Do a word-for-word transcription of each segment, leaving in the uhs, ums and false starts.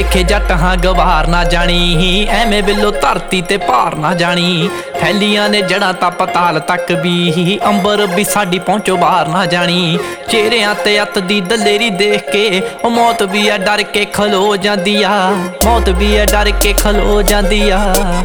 लिखे जट हाँ गवार ना जानी, एवें बिलो धरती ते भार ना जानी। फैलियां ने जड़ां तां पताल तक भी, अंबर भी साडी पहुंचो बाहर ना जानी। चेहरियां ते अत दी दलेरी देख के ओ मौत भी है डर के खलो जांदी आ, मौत भी है डर के खलो जांदी आ।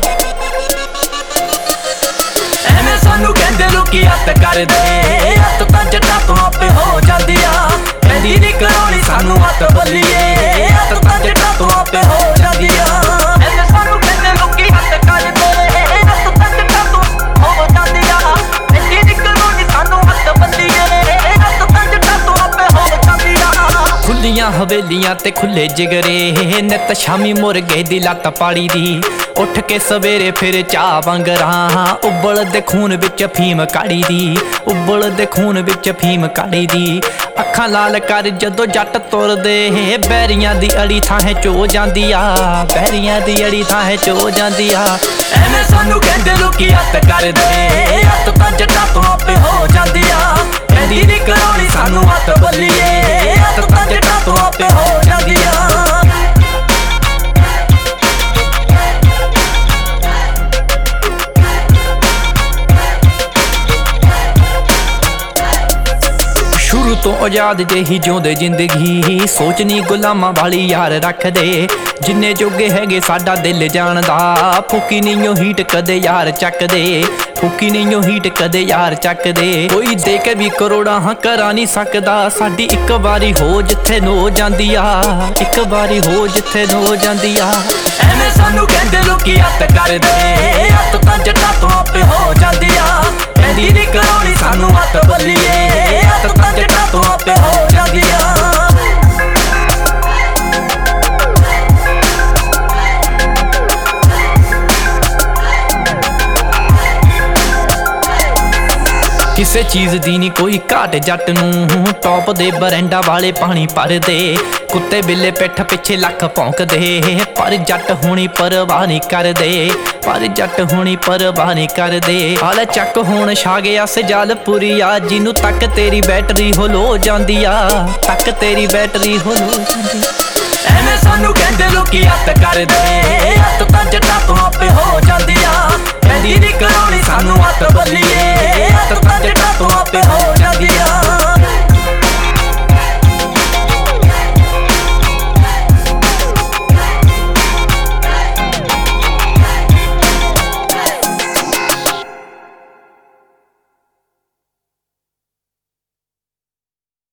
एवें सानू कहंदे लोकी अत कर दे, अत तां जट्टां तों आपे हो जांदी आ। कहंदी नी कराउणी सानू अत बल्लीए, अत तां जट्टां तों आपे हो जांदी आ। एवें सानू कहंदे लोकी अत कर दे, अत तां जट्टां तों हो जांदी आ। कहंदी नी कराउणी सानू अत बल्लीए, अत तां जट्टां तों आपे हो जांदी आ। खुलियां हवेलियां ते खुले जिगरे, नित शामी मुर्गे दी लत्त पाड़ी दी। उठ के सवेरे फिर चाह वांगरां, उबलदे खून विच फीम काड़ी दी, उबलदे खून विच फीम काड़ी दी। अखां लाल कर जदों जट तुरदे, बैरियां दी अड़ी थाहें चो जांदी आ, बैरियां दी अड़ी थाहें चो जांदी आ। एवें सानू कहंदे लोकी अत कर दे, अत तां जट्टां तों आपे हो जांदी आ। कहंदी नी कराउणी सानू अत बल्लीए, अत तां जट्टां तों आपे हो जांदी आ। शुरू तो आजाद जेही जिउंदे जिंदगी, सोचनी गुलामां वाली यार रख दे। जिन्ने जोगे हैगे साडा दिल जानदा, फूकी नहीं हीट कदे यार चक दे, फूकी नहीं हीट कदे यार चक दे। कोई दे के भी करोड़ा हाँ करा नहीं सकदा, साडी इक बारी हो जिथे नो जांदी आ, इक बारी हो जिथे नो जांदी आ। एवें सानू कहंदे लोकी अत कर दे, अत तां जट्टां तों आपे हो जांदी आ। कहंदी नी कराउणी सानू अत बल्लीए, अत तां जट्टां तों आपे हो जांदी आ। किसे चीज़ दी नी कोई घाट जट नूं, टॉप दे बरैंडा वाले पानी भरदे। कुत्ते बिल्ले पिठ पिछे लख भौंकदे, पर जट होनी परवाह नहीं करदे, पर जट होनी परवाह नहीं करदे। हाल चक होण छा गया सजालपुरी आ, जिनू तक तेरी बैटरी हो लो जांदी आ, तक तेरी बैटरी हो लो जांदी। एवें सानू कहंदे लोकी अत कर दे, अत तां